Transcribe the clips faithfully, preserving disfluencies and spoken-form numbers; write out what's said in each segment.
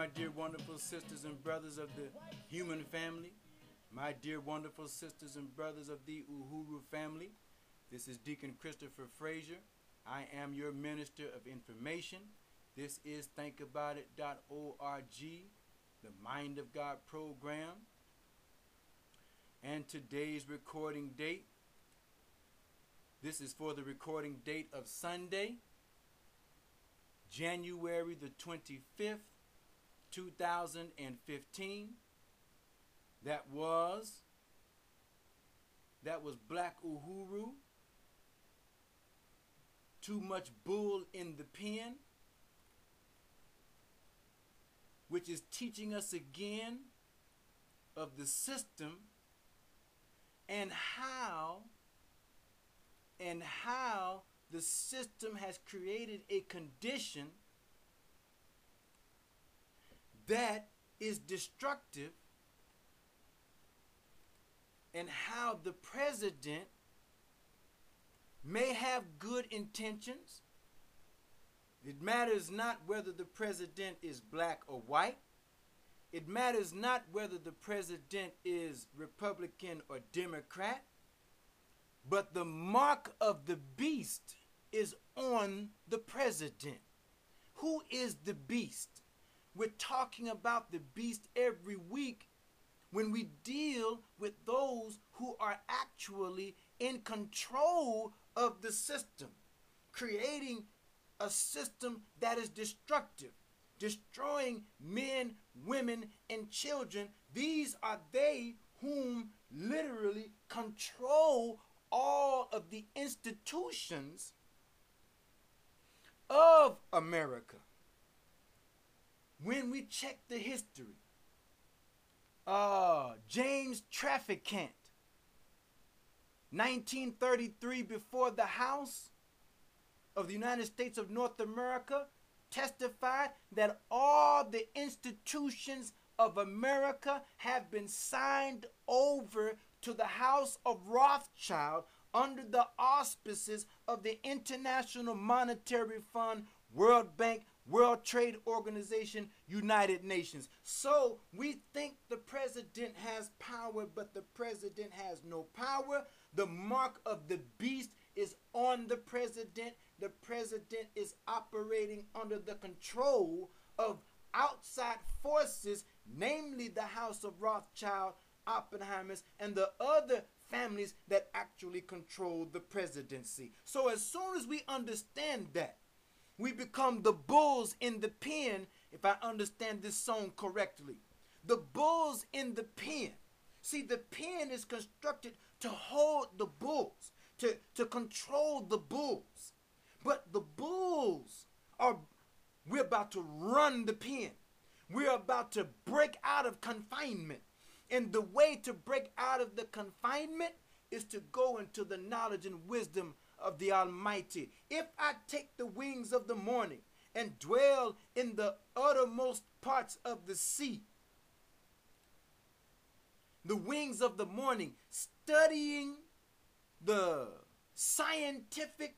my dear wonderful sisters and brothers of the human family, my dear wonderful sisters and brothers of the Uhuru family. This is Deacon Christopher Frazier. I am your minister of information. This is think about it dot org, the Mind of God program. And today's recording date, this is for the recording date of Sunday, January the twenty-fifth, two thousand fifteen. That was, that was Black Uhuru. Too much bull in the pen, which is teaching us again of the system and how and how the system has created a condition that is destructive, and how the president may have good intentions. It matters not whether the president is black or white. It matters not whether the president is Republican or Democrat. But the mark of the beast is on the president. Who is the beast? We're talking about the beast every week when we deal with those who are actually in control of the system, creating a system that is destructive, destroying men, women, and children. These are they whom literally control all of the institutions of America. When we check the history, uh, James Traficant, nineteen thirty-three, before the House of the United States of North America, testified that all the institutions of America have been signed over to the House of Rothschild under the auspices of the International Monetary Fund, World Bank, World Trade Organization, United Nations. So we think the president has power, but the president has no power. The mark of the beast is on the president. The president is operating under the control of outside forces, namely the House of Rothschild, Oppenheimers, and the other families that actually control the presidency. So as soon as we understand that, we become the bulls in the pen, if I understand this song correctly. The bulls in the pen. See, the pen is constructed to hold the bulls, to, to control the bulls. But the bulls are, we're about to run the pen. We're about to break out of confinement. And the way to break out of the confinement is to go into the knowledge and wisdom of the Almighty. If I take the wings of the morning and dwell in the uttermost parts of the sea, the wings of the morning, studying the scientific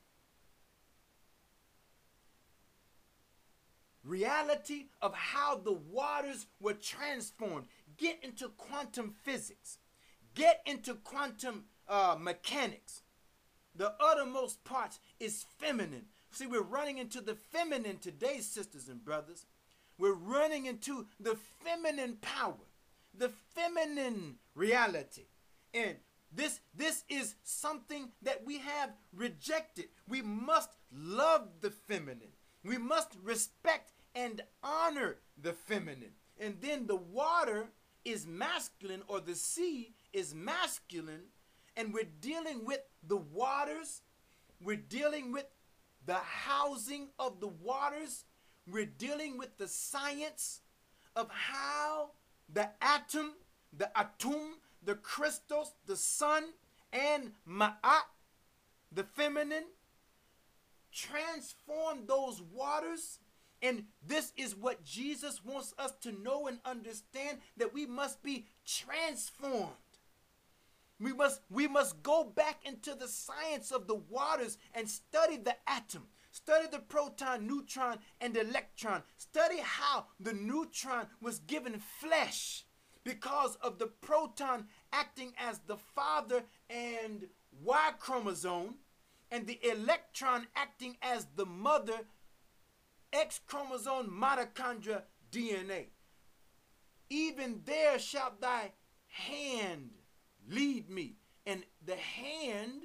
reality of how the waters were transformed, get into quantum physics, get into quantum uh, mechanics. The uttermost parts is feminine. See, we're running into the feminine today, sisters and brothers. We're running into the feminine power, the feminine reality. And this, this is something that we have rejected. We must love the feminine. We must respect and honor the feminine. And then the water is masculine, or the sea is masculine. And we're dealing with the waters. We're dealing with the housing of the waters. We're dealing with the science of how the atom, the atum, the crystals, the sun, and ma'at, the feminine, transform those waters. And this is what Jesus wants us to know and understand, that we must be transformed. We must, we must go back into the science of the waters and study the atom, Study the proton, neutron, and electron. Study how the neutron was given flesh because of the proton acting as the father and Y chromosome, and the electron acting as the mother, X chromosome, mitochondria, D N A. Even there shall thy hand lead me. And the hand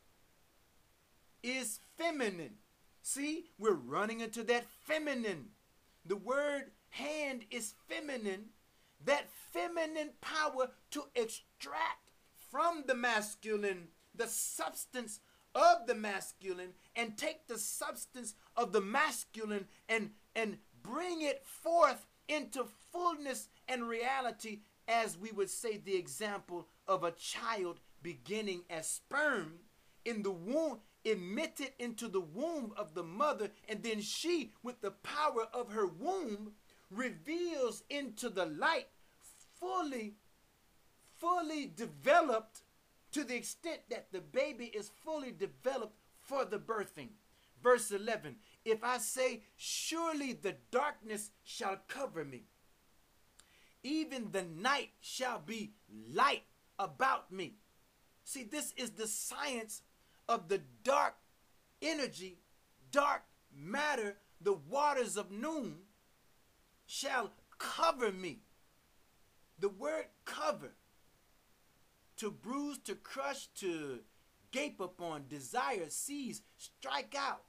is feminine. See, we're running into that feminine. The word hand is feminine. That feminine power to extract from the masculine the substance of the masculine, and take the substance of the masculine and, and bring it forth into fullness and reality, as we would say the example of a child beginning as sperm in the womb, emitted into the womb of the mother, and then she, with the power of her womb, reveals into the light, fully, fully developed, to the extent that the baby is fully developed for the birthing. Verse eleven, if I say, surely the darkness shall cover me, even the night shall be light about me. See, this is the science of the dark energy, dark matter. The waters of noon shall cover me. The word cover, to bruise, to crush, to gape upon, desire, seize, strike out,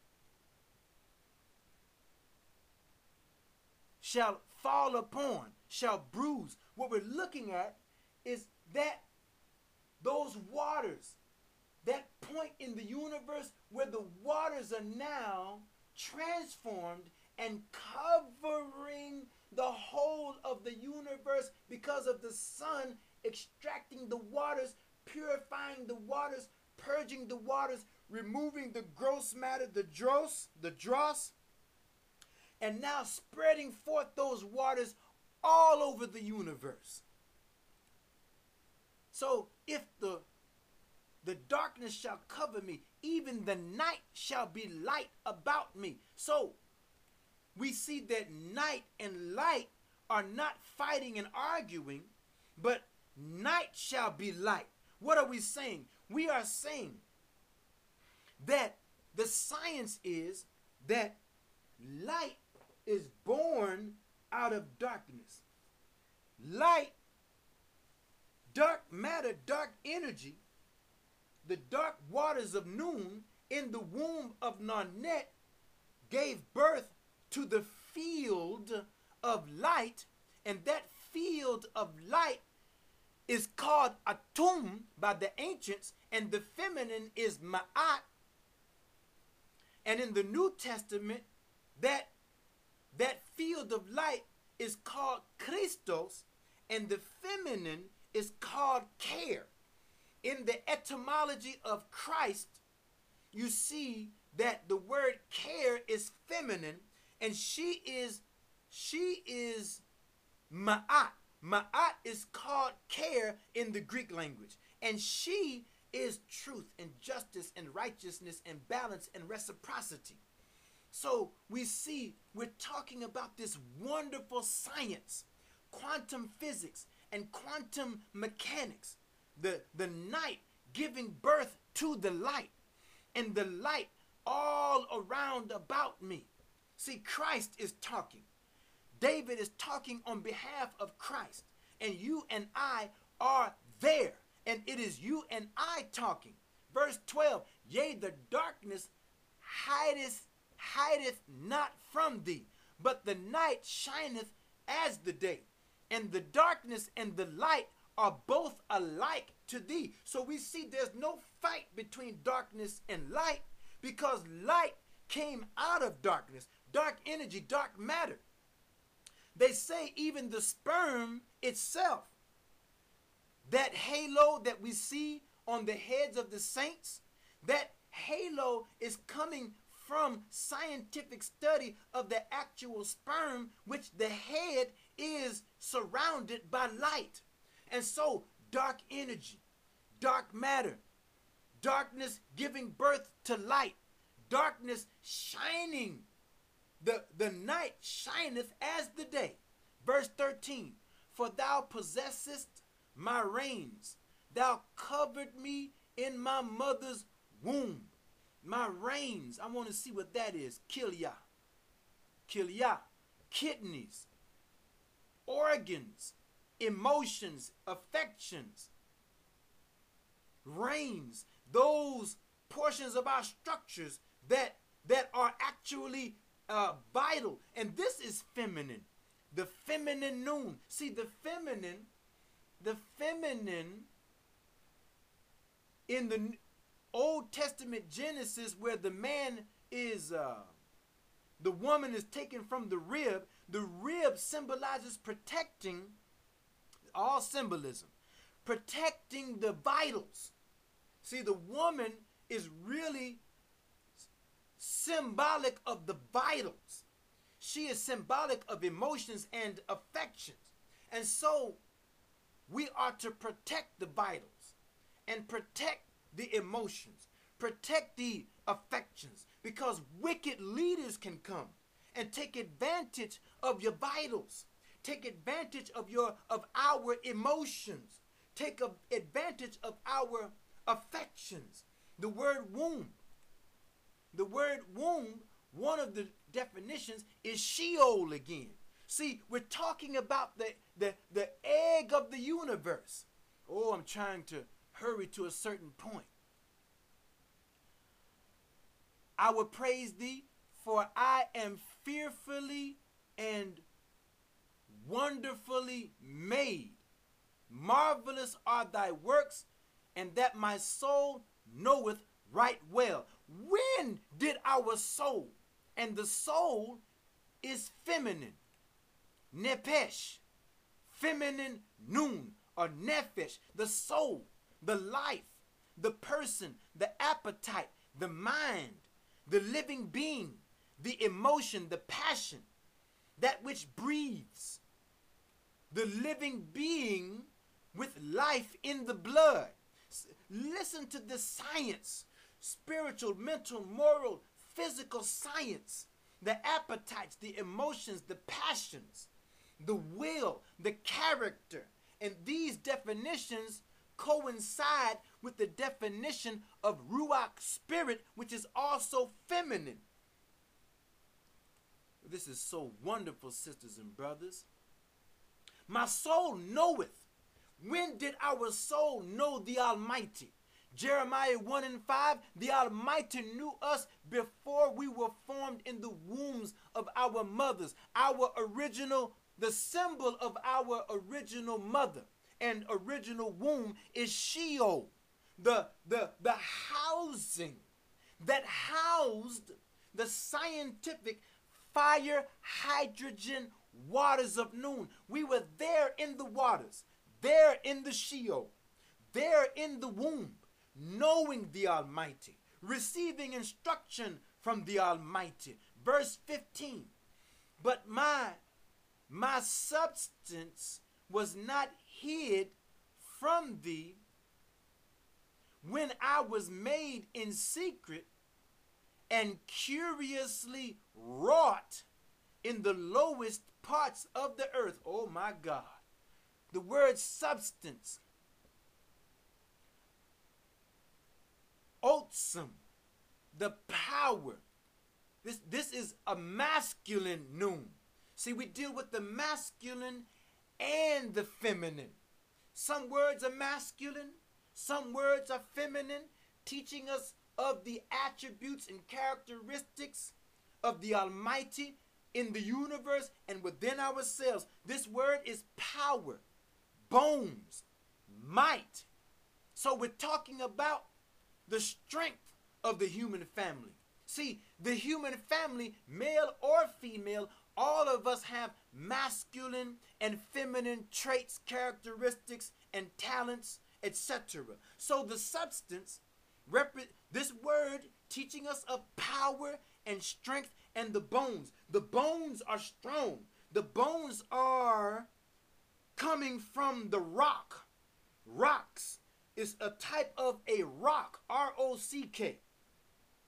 shall fall upon, shall bruise. What we're looking at is that those waters, that point in the universe where the waters are now transformed and covering the whole of the universe because of the sun extracting the waters, purifying the waters, purging the waters, removing the gross matter, the dross, the dross, and now spreading forth those waters all over the universe. So if the the darkness shall cover me, even the night shall be light about me. So we see that night and light are not fighting and arguing, but night shall be light. What are we saying? We are saying that the science is that light is born out of darkness. Light, dark matter, dark energy, the dark waters of noon in the womb of Nanette gave birth to the field of light, and that field of light is called Atum by the ancients, and the feminine is Ma'at. And in the New Testament, that, that field of light is called Christos, and the feminine is called care. In the etymology of Christ, you see that the word care is feminine, and she is, she is Ma'at. Ma'at is called care in the Greek language. And she is truth and justice and righteousness and balance and reciprocity. So we see we're talking about this wonderful science, quantum physics and quantum mechanics. The, the night giving birth to the light, and the light all around about me. See, Christ is talking. David is talking on behalf of Christ, and you and I are there, and it is you and I talking. Verse twelve, yea, the darkness hideth, hideth not from thee, but the night shineth as the day, and the darkness and the light are both alike to thee. So we see there's no fight between darkness and light, because light came out of darkness, dark energy, dark matter. They say even the sperm itself, that halo that we see on the heads of the saints, that halo is coming from scientific study of the actual sperm, which the head is surrounded by light. And so dark energy, dark matter, darkness giving birth to light, darkness shining, the, the night shineth as the day. Verse thirteen, for thou possessest my reins, thou covered me in my mother's womb. My reins, I want to see what that is. Kilia, kilia, kidneys, organs, emotions, affections, reins, those portions of our structures that that are actually uh, vital. And this is feminine, the feminine noon. See, the feminine, the feminine in the Old Testament Genesis, where the man is, uh, the woman is taken from the rib. The rib symbolizes protecting, all symbolism, protecting the vitals. See, the woman is really symbolic of the vitals. She is symbolic of emotions and affections. And so we are to protect the vitals and protect the emotions, protect the affections, because wicked leaders can come and take advantage of your vitals, take advantage of your of our emotions, take a, advantage of our affections. The word womb, the word womb, one of the definitions is Sheol again. See, we're talking about the, the, the egg of the universe. Oh, I'm trying to hurry to a certain point. I will praise thee, for I am fearfully and wonderfully made. Marvelous are thy works, and that my soul knoweth right well. When did our soul, and the soul is feminine, nepesh, feminine noon, or nephesh, the soul, the life, the person, the appetite, the mind, the living being, the emotion, the passion, that which breathes, the living being with life in the blood. Listen to the science, spiritual, mental, moral, physical science, the appetites, the emotions, the passions, the will, the character. And these definitions coincide with the definition of Ruach spirit, which is also feminine. This is so wonderful, sisters and brothers. My soul knoweth. When did our soul know the Almighty? Jeremiah one and five, the Almighty knew us before we were formed in the wombs of our mothers. Our original, the symbol of our original mother and original womb is Sheol, the, the, the housing that housed the scientific fire, hydrogen, waters of noon. We were there in the waters, there in the Sheol, there in the womb, knowing the Almighty, receiving instruction from the Almighty. Verse fifteen, but my, my substance was not hid from thee when I was made in secret and curiously wrought in the lowest parts of the earth. Oh my God. The word substance, Otsum, the power. This, this is a masculine noon. See, we deal with the masculine and the feminine. Some words are masculine, some words are feminine, teaching us of the attributes and characteristics of the Almighty in the universe and within ourselves. This word is power, bones, might. So we're talking about the strength of the human family. See, the human family, male or female, all of us have masculine and feminine traits, characteristics, and talents, et cetera. So the substance, this word teaching us of power and strength, and the bones. The bones are strong. The bones are coming from the rock. Rocks is a type of a rock, R O C K.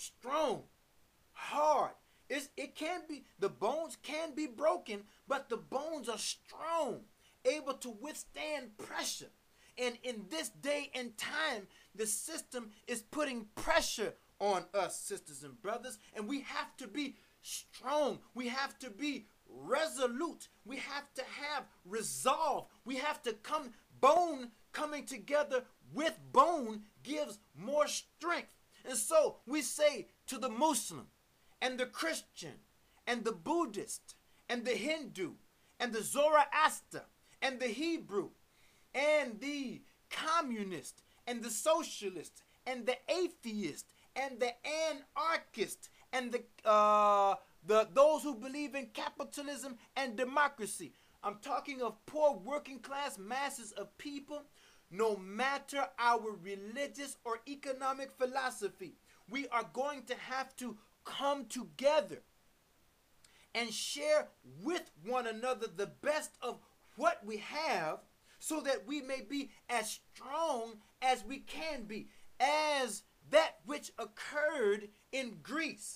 strong, hard. It's, it can be, the bones can be broken, but the bones are strong, able to withstand pressure. And in this day and time, the system is putting pressure on us, sisters and brothers, and we have to be strong. We have to be resolute. We have to have resolve. We have to come, bone coming together with bone gives more strength. And so we say to the Muslim and the Christian and the Buddhist and the Hindu and the Zoroaster and the Hebrew and the communist and the socialist and the atheist and the anarchist and the uh, the those who believe in capitalism and democracy. I'm talking of poor working class masses of people. No matter our religious or economic philosophy, we are going to have to come together and share with one another the best of what we have, so that we may be as strong as we can be, as that which occurred in Greece.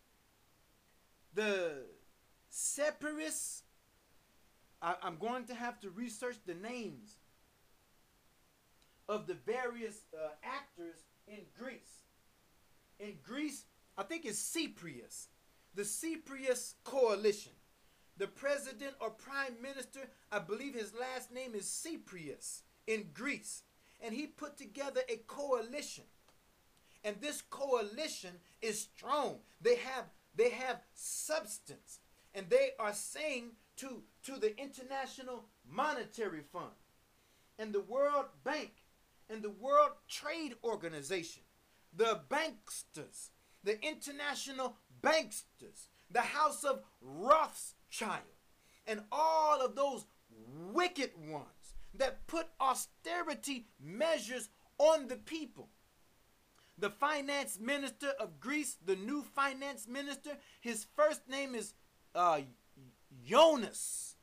The separatists, I, I'm going to have to research the names of the various uh, actors in Greece. In Greece, I think it's Cyprus, the Cyprus coalition. The president or prime minister, I believe his last name is Cyprus in Greece. And he put together a coalition. And this coalition is strong. They have they have substance. And they are saying to, to the International Monetary Fund and the World Bank and the World Trade Organization, the banksters, the international banksters, the House of Rothschild, and all of those wicked ones that put austerity measures on the people. The finance minister of Greece, the new finance minister, his first name is uh, Jonas.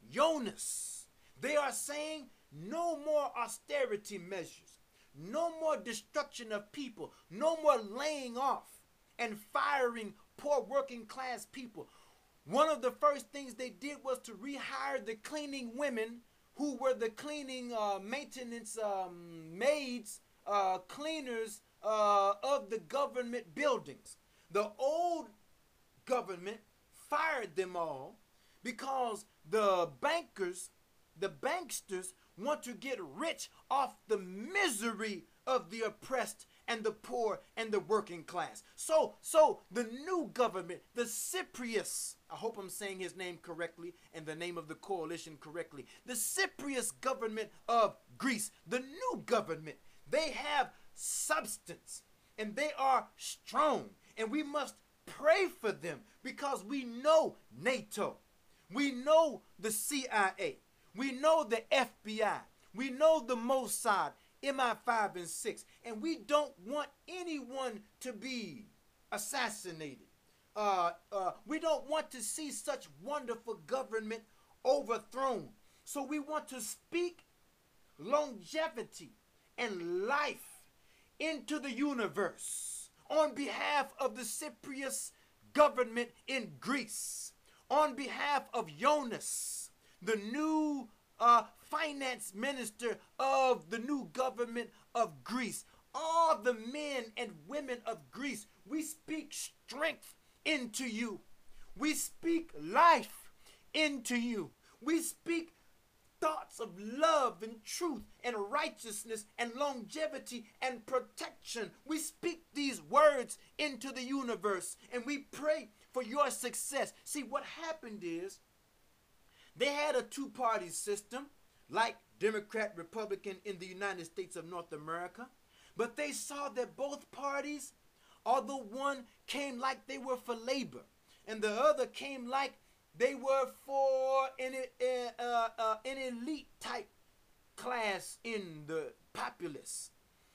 Jonas. They are saying no more austerity measures, no more destruction of people, no more laying off and firing poor working class people. One of the first things they did was to rehire the cleaning women who were the cleaning uh, maintenance um, maids, uh, cleaners uh, of the government buildings. The old government fired them all because the bankers, the banksters, want to get rich off the misery of the oppressed and the poor and the working class. So, so the new government, the Cyprus, I hope I'm saying his name correctly and the name of the coalition correctly, the Cyprus government of Greece, the new government, they have substance and they are strong, and we must pray for them because we know NATO, we know the C I A, we know the F B I, we know the Mossad, M I five and six, and we don't want anyone to be assassinated. Uh, uh, we don't want to see such wonderful government overthrown. So we want to speak longevity and life into the universe on behalf of the Cyprus government in Greece, on behalf of Jonas, the new uh, finance minister of the new government of Greece. All the men and women of Greece, we speak strength into you. We speak life into you. We speak thoughts of love and truth and righteousness and longevity and protection. We speak these words into the universe and we pray for your success. See, what happened is they had a two-party system like Democrat, Republican in the United States of North America, but they saw that both parties, although one came like they were for labor and the other came like they were for an, uh, uh, an elite type class in the populace.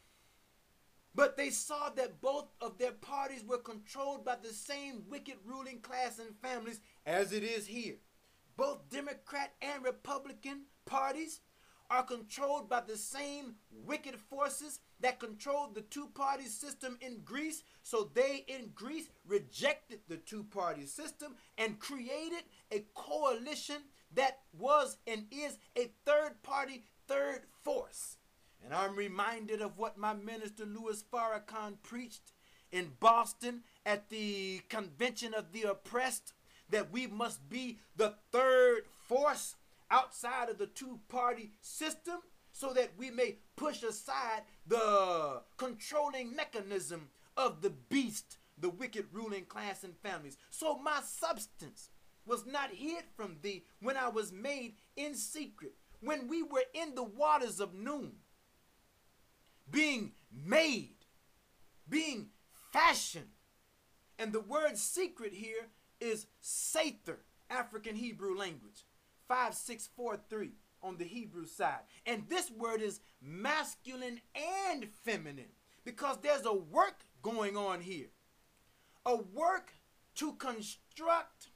But they saw that both of their parties were controlled by the same wicked ruling class and families as it is here. Both Democrat and Republican parties are controlled by the same wicked forces that controlled the two-party system in Greece. So they in Greece rejected the two-party system and created a coalition that was and is a third party, third force. And I'm reminded of what my minister Louis Farrakhan preached in Boston at the Convention of the Oppressed, that we must be the third force outside of the two-party system so that we may push aside the controlling mechanism of the beast, the wicked ruling class and families. So my substance was not hid from thee when I was made in secret, when we were in the waters of noon, being made, being fashioned. And the word secret here is Sather, African Hebrew language, five six four three on the Hebrew side. And this word is masculine and feminine because there's a work going on here. A work to construct,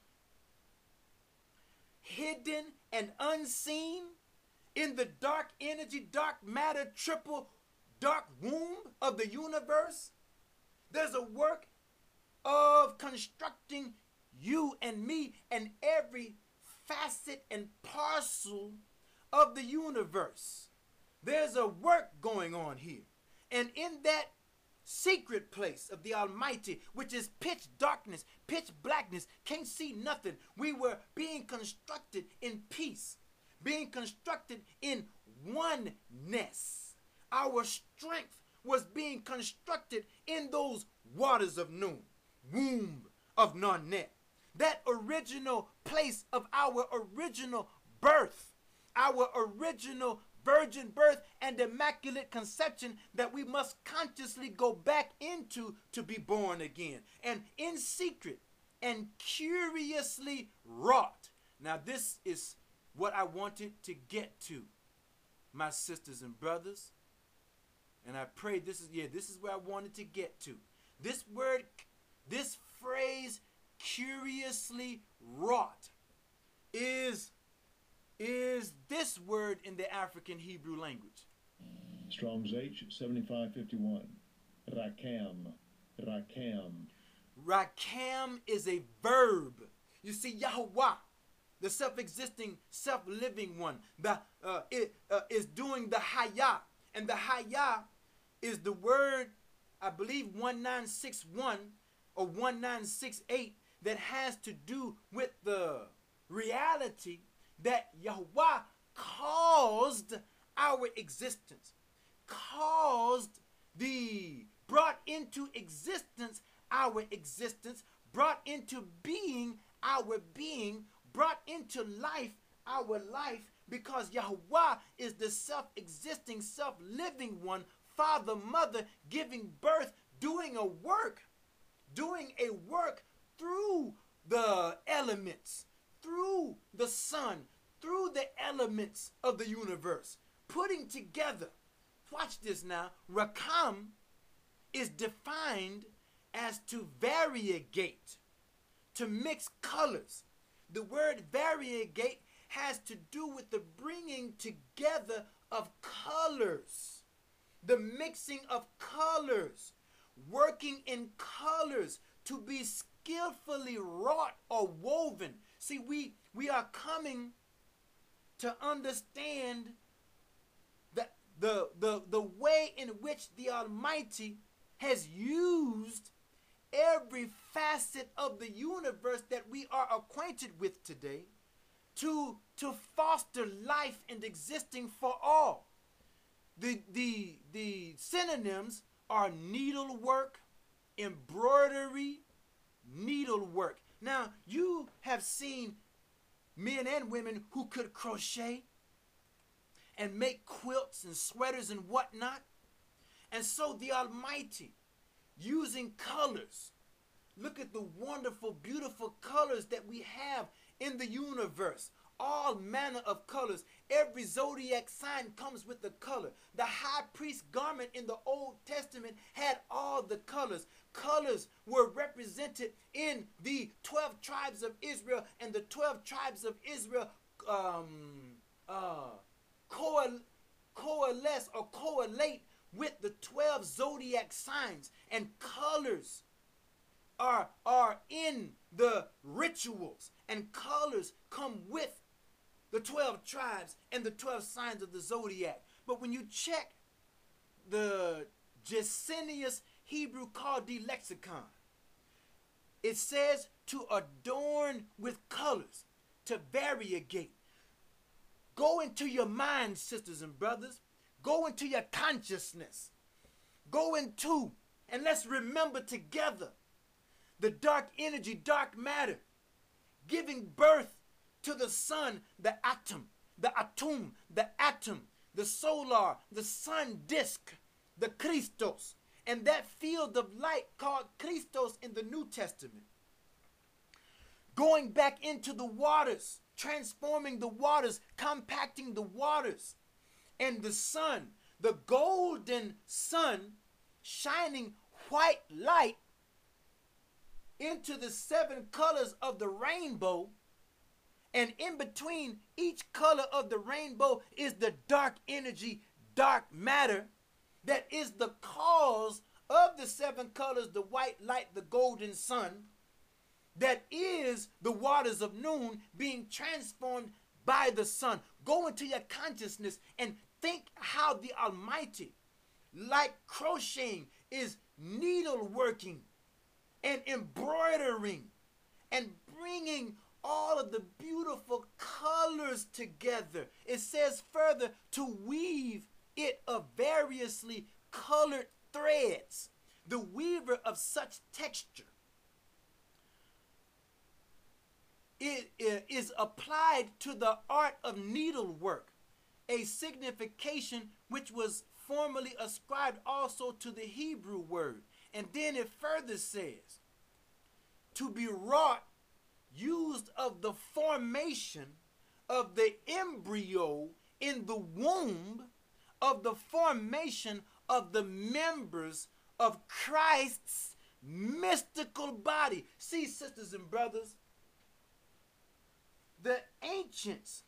hidden and unseen in the dark energy, dark matter, triple dark womb of the universe. There's a work of constructing you and me and every facet and parcel of the universe. There's a work going on here. And in that secret place of the Almighty, which is pitch darkness, pitch blackness, can't see nothing, we were being constructed in peace, being constructed in oneness. Our strength was being constructed in those waters of noon, womb of Narnet, that original place of our original birth, our original virgin birth and immaculate conception that we must consciously go back into to be born again, and in secret and curiously wrought. Now this is what I wanted to get to, my sisters and brothers, and I pray this is, yeah, this is where I wanted to get to. This word, this phrase, curiously wrought, is is this word in the African Hebrew language. Strong's H seventy-five fifty-one. Rakam. Rakam. Rakam is a verb. You see, Yahweh, the self-existing, self-living one, the uh, it uh, is doing the Hayah, and the Hayah is the word, I believe, one nine six one or one nine six eight, that has to do with the reality that Yahweh caused our existence, caused the, brought into existence our existence, brought into being our being, brought into life our life, because Yahweh is the self-existing, self-living one, father, mother, giving birth, doing a work, doing a work through the elements, through the sun, through the elements of the universe, putting together. Watch this now. Rakam is defined as to variegate, to mix colors. The word variegate has to do with the bringing together of colors, the mixing of colors, working in colors to be skillfully wrought or woven. See, we, we are coming to understand the, the, the, the way in which the Almighty has used every facet of the universe that we are acquainted with today to, to foster life and existing for all. The, the, the synonyms are needlework, embroidery, needlework. Now, you have seen men and women who could crochet and make quilts and sweaters and whatnot. And so the Almighty, using colors, look at the wonderful, beautiful colors that we have in the universe. All manner of colors. Every zodiac sign comes with a color. The high priest garment in the Old Testament had all the colors. Colors were represented in the twelve tribes of Israel, and the twelve tribes of Israel um, uh, coal coalesce or correlate with the twelve zodiac signs, and colors are, are in the rituals, and colors come with the twelve tribes and the twelve signs of the zodiac. But when you check the Gesenius Hebrew Chaldee lexicon, it says to adorn with colors, to variegate. Go into your mind, sisters and brothers. Go into your consciousness. Go into, and let's remember together, the dark energy, dark matter, giving birth to the sun, the atom, the atum, the atom, the solar, the sun disk, the Christos, and that field of light called Christos in the New Testament. Going back into the waters, transforming the waters, compacting the waters, and the sun, the golden sun, shining white light into the seven colors of the rainbow, and in between each color of the rainbow is the dark energy, dark matter, that is the cause of the seven colors, the white light, the golden sun, that is the waters of noon being transformed by the sun. Go into your consciousness and think how the Almighty, like crocheting, is needleworking and embroidering and bringing all of the beautiful colors together. It says further to weave it of variously colored threads. The weaver of such texture it, it is applied to the art of needlework, a signification which was formerly ascribed also to the Hebrew word. And then it further says, to be wrought, used of the formation of the embryo in the womb, of the formation of the members of Christ's mystical body. See, sisters and brothers, the ancients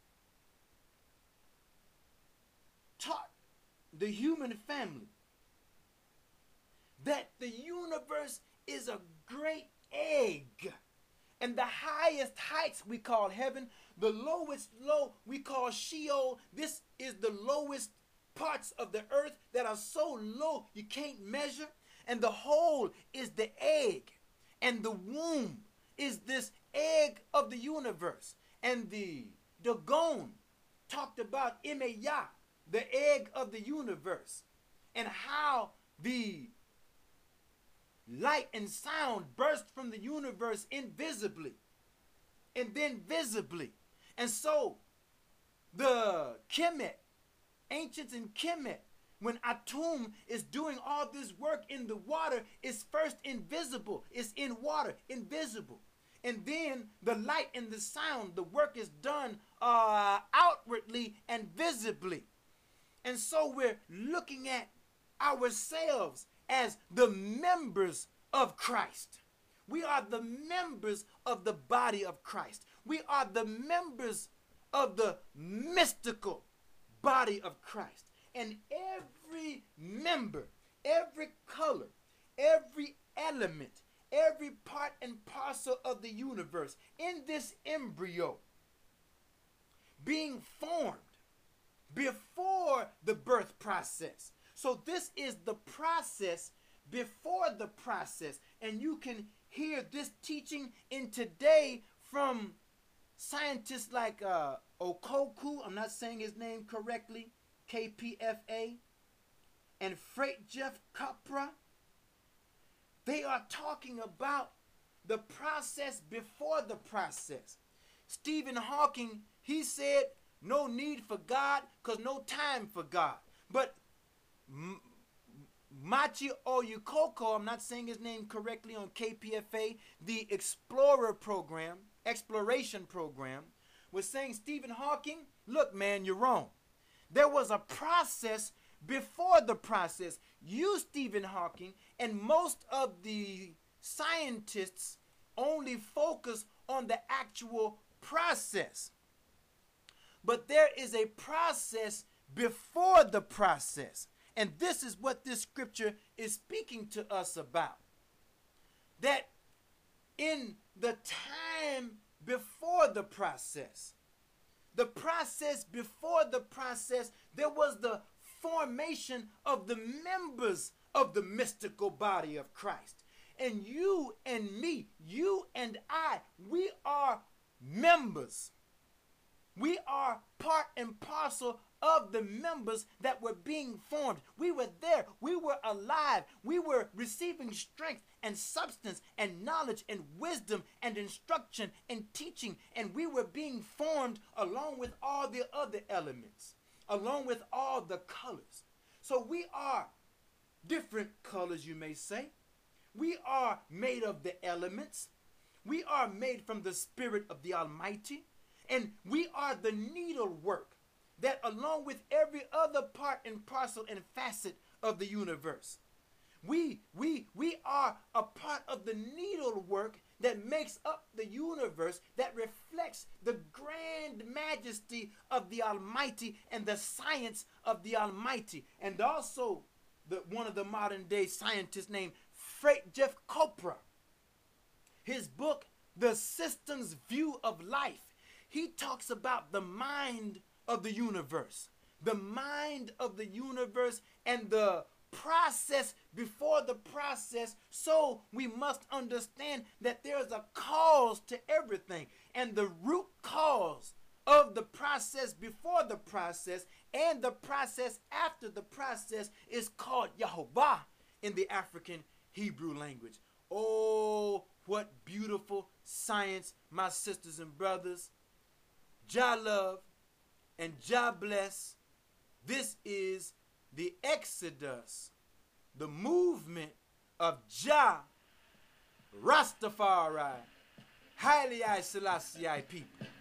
taught the human family that the universe is a great egg, and the highest heights we call heaven, the lowest low we call Sheol. This is the lowest parts of the earth that are so low you can't measure, and the whole is the egg, and the womb is this egg of the universe. And the Dagon talked about Emeyah, the egg of the universe, and how the light and sound burst from the universe invisibly and then visibly. And so the Kemet, ancients in Kemet, when Atum is doing all this work in the water, is first invisible. It's in water, invisible. And then the light and the sound, the work is done uh, outwardly and visibly. And so we're looking at ourselves as the members of Christ. We are the members of the body of Christ. We are the members of the mystical body of Christ. And every member, every color, every element, every part and parcel of the universe in this embryo being formed before the birth process. So this is the process before the process. And you can hear this teaching in today from scientists like uh, Okoku, I'm not saying his name correctly, K P F A, and Fritjof Capra. They are talking about the process before the process. Stephen Hawking, he said, no need for God because no time for God. But M Machi Oyukoko, I'm not saying his name correctly on K P F A, the Explorer program, exploration program, was saying, Stephen Hawking, look, man, you're wrong. There was a process before the process. You, Stephen Hawking, and most of the scientists only focus on the actual process. but there is a process before the process. And this is what this scripture is speaking to us about. That in the time before the process, the process before the process, there was the formation of the members of the mystical body of Christ. And you and me, you and I, we are members. We are part and parcel of the members that were being formed. We were there. We were alive. We were receiving strength and substance and knowledge and wisdom and instruction and teaching. And we were being formed along with all the other elements, along with all the colors. So we are different colors, you may say. We are made of the elements. We are made from the Spirit of the Almighty. And we are the needlework that, along with every other part and parcel and facet of the universe, we, we, we are a part of the needlework that makes up the universe, that reflects the grand majesty of the Almighty and the science of the Almighty. And also, the, one of the modern day scientists named Fritjof Capra, his book, The Systems View of Life, he talks about the mind of the universe, the mind of the universe and the process before the process. So we must understand that there's a cause to everything, and the root cause of the process before the process and the process after the process is called Yahovah in the African Hebrew language. Oh, what beautiful science, my sisters and brothers. Jah love and Jah bless. This is the Exodus, the movement of Jah Rastafari, Haile Selassie people.